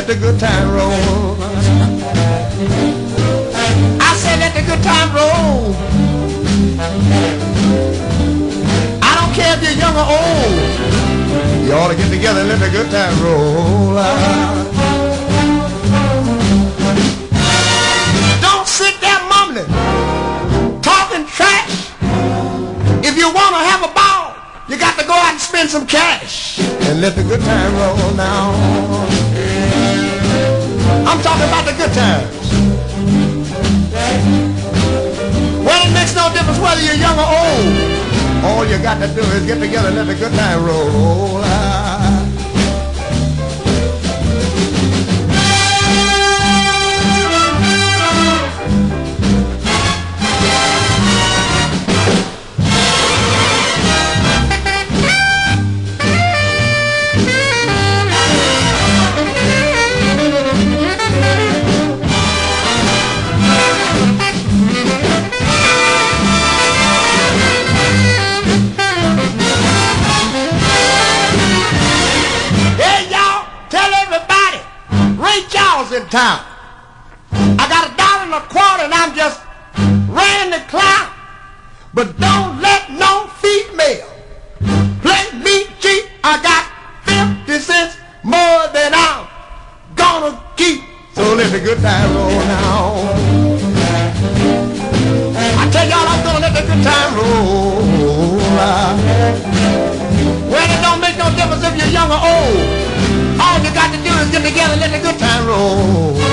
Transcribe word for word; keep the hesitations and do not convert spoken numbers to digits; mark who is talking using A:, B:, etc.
A: the good time roll. I said let the good time roll. I don't care if you're young or old. You ought to get together and let the good time roll. Don't sit there mumbling, talking trash. If you want to have a ball, you got to go out and spend some cash and let the good time roll now. I'm talking about the good times. Well, it makes no difference whether you're young or old. All you got to do is get together and let the good time roll. In town. I got a dollar and a quarter and I'm just ran the clown. But don't let no female play me cheap. I got fifty cents more than I'm gonna keep. So let the good time roll now. I tell y'all I'm gonna let the good time roll. Well, it don't make no difference if you're young or old. All you got to do is get together and let the good time roll.